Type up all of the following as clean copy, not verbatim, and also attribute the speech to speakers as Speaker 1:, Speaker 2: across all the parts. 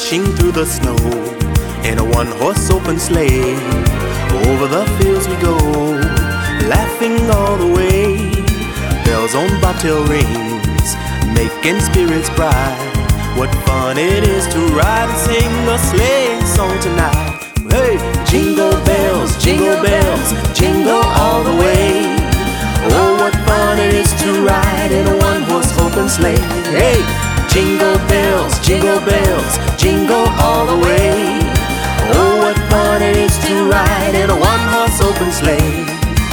Speaker 1: dashing through the snow in a one-horse open sleigh. Over the fields we go, laughing all the way. Bells on bobtail rings, making spirits bright. What fun it is to ride and sing a sleighing song tonight. Hey, jingle bells, jingle all the way. Oh, what fun it is to ride in a one-horse open sleigh. Hey, jingle bells, jingle all the way. Oh, what fun it is to ride in a one-horse open sleigh.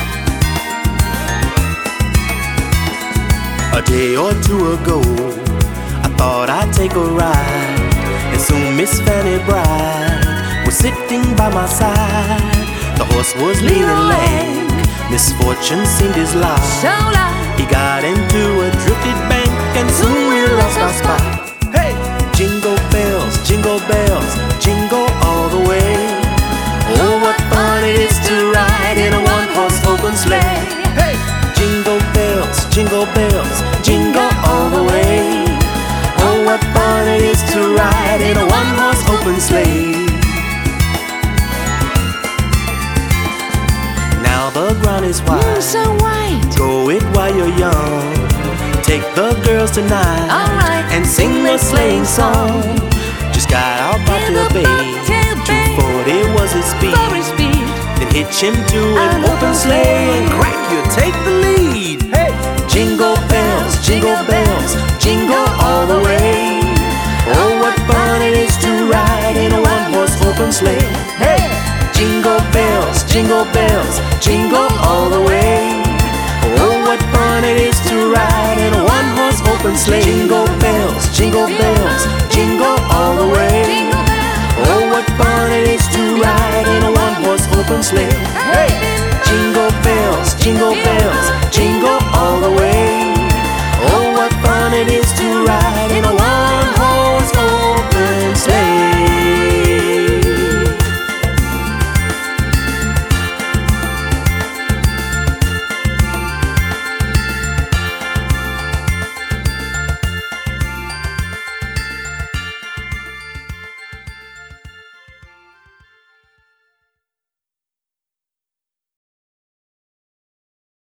Speaker 1: A day or two ago, I thought I'd take a ride, and soon Miss Fanny Bride was sitting by my side. The horse was lean and lank, misfortune seemed his lot. He got into a drifted bank, and soon we lost our spot. Hey, jingle bells, jingle all the way. Oh, what fun it is to ride in a one-horse open sleigh. Hey, jingle bells, jingle all the way. Oh, what fun it is to ride in a one-horse open sleigh. Now the ground is wide,
Speaker 2: so white.
Speaker 1: Go it while you're young. Take the girls tonight,
Speaker 2: alright,
Speaker 1: and sing a sleighing song. Just got our bobtail babe, 240 was his speed. Then hitch him to an open sleigh, and crack, you take the lead. Hey, jingle bells, jingle all the way. Oh, what fun it is to ride in a one-horse open sleigh. Hey, jingle bells, jingle all the way. Oh, what fun it is to ride in a one-horse open sleigh. Jingle bells, jingle all the way. Oh, what fun it is to ride in a one-horse open sleigh. Hey, jingle bells, jingle all the way. Oh, what fun it is to ride